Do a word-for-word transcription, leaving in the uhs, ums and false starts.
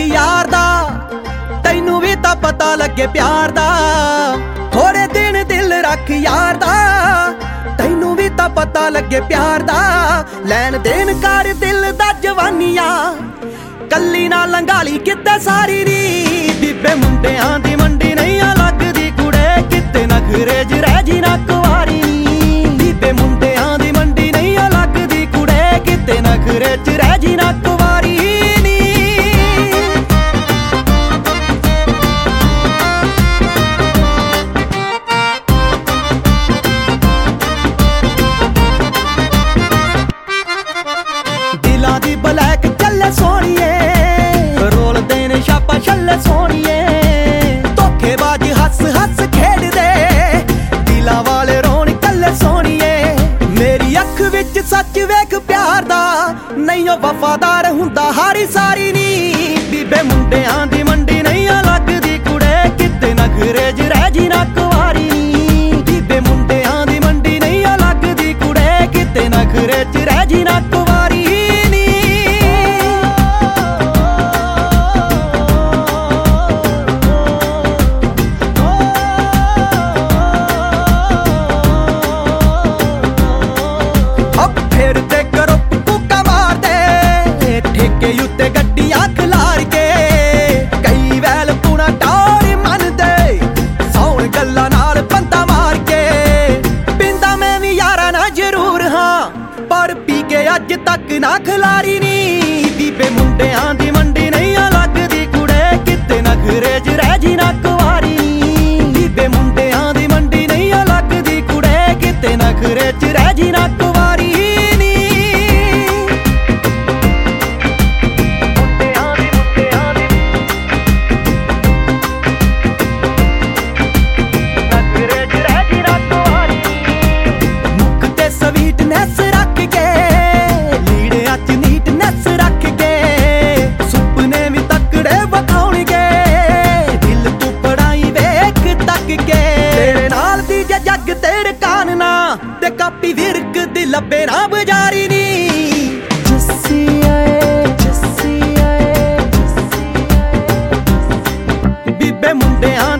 यार दा तैनू भी तां पता लगे प्यार दा। थोड़े दिन दिल रख यार दा तैनू भी तां पता लगे प्यार दा। लैन देन कर दिल दा जवानियां कल्ली ना लंगाली किते सारी नी। बीबे मुंडियां दी मंडी नहीं लगदी कुड़े किते नखरे च रह जी ना कुआरी। बीबे मुंडियां दी मंडी नहीं लगदी कुड़े किते नखरे च रह जी ना कुआरी। दिलां दी ब्लैक चले सोनिए रोल देने छापा छले सोनिए। धोखेबाज हस हस खेड दे दिलां वाले रोन कले सोनिए। मेरी अख विच सच वेख प्यार दा नहीं ओ वफादार हुंदा हारी सारी नी। बीबे मुंडियां दी मंडी नहीं लगदी कुड़े किते नखरे च रह जी ना कुआरी। बीबे मुंडियां दी मंडी नहीं लगदी कुड़े किते नखरे च रह जी ना कुआरी। उत्ते गड्डियां खलार के कई वैल पूना टौर मन दे सौन गल्लां नाल बंदा मार के। पिंदा मैं भी यारा ना जरूर हाँ पर पी के अज तक ना खिलारी नी। बीबे मुंडियां दी मंडी नहीं लगदी कुड़े किते नखरे च रह जी ना कुआरी। बीबे मुंडियां दी मंडी नहीं लगदी कुड़े किते नखरे च रह जी ना कुआरी। स्वीटनेस रख के लीड़ियां च नीटनेस रख के सुपने भी तकड़े वखाउणगे। दिल तू पढ़ाई वेख तक के तेरे नाल दी जे जग तेरे कानना ते कापी विरक दी लब्बे ना बजारी नी। जस्सी आए जस्सी आए बीबे मुंडियां